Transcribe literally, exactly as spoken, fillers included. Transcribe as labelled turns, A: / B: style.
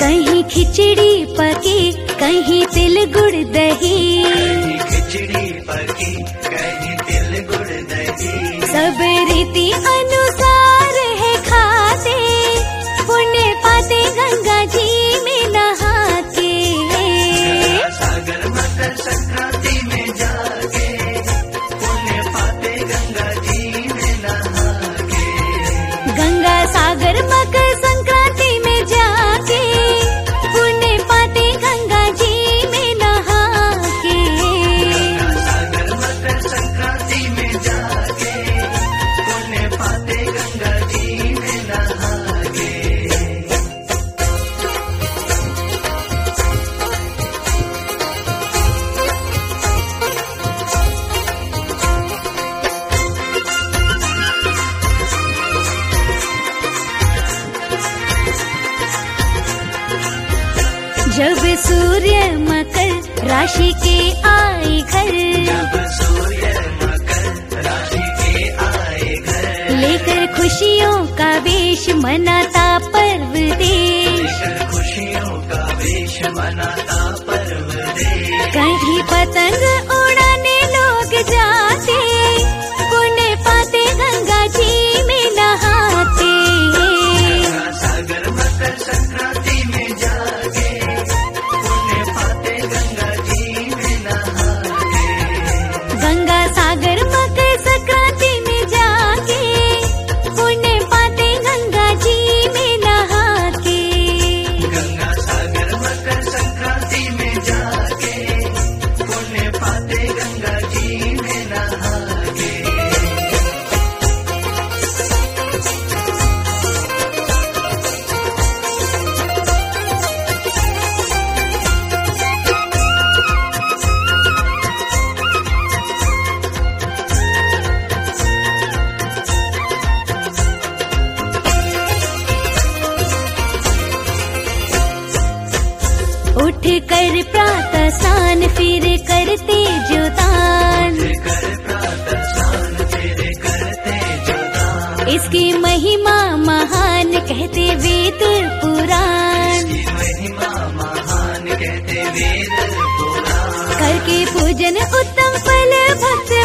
A: कहीं खिचड़ी पके कहीं तिल गुड़ दही,
B: कहीं खिचड़ी पकी कहीं तिल गुड़ दही।
A: सब रीति अनुसार है खाते, पुण्य पाते गंगा जी में नहा के।
B: सागर मकर संक्रांति में जाके पुण्य पाते गंगा जी में नहा के।
A: गंगा सागर मकर संक्रांति में जाके पुण्य पाते गंगा जी में नहा के।
B: सागर मकर संक्रांति में जाके पुण्य पाते गंगा जी में नहा के।
A: जब सूर्य मकर राशि के आए घर,
B: जब सूर्य मकर राशि के आए घर,
A: लेकर खुशियों का वेश मनाता पर्व देश।
B: लेकर खुशियों का वेश मनाता पर्व देश।
A: कहीं पतंग उड़ाने लोग जाते, पुण्य पाते गंगा जी में नहाते।
B: गंगा सागर मकर संक्रांति में जाके पुण्य पाते गंगा जी में नहा के।
A: गंगा सागर मकर संक्रांति में जाके पुण्य पाते गंगा जी में नहा के।
B: गंगा सागर मकर संक्रांति में जाके पुण्य पाते गंगा जी में नहा के।
A: उठ कर प्रातः स्नान फिर करते जो दान,
B: कर प्रातः स्नान तेरे करते जो दान।
A: इसकी महिमा महान कहते वेद पुराण।
B: इसकी महिमा महान कहते वेद पुराण।
A: करके पूजन उत्तम फल भक्त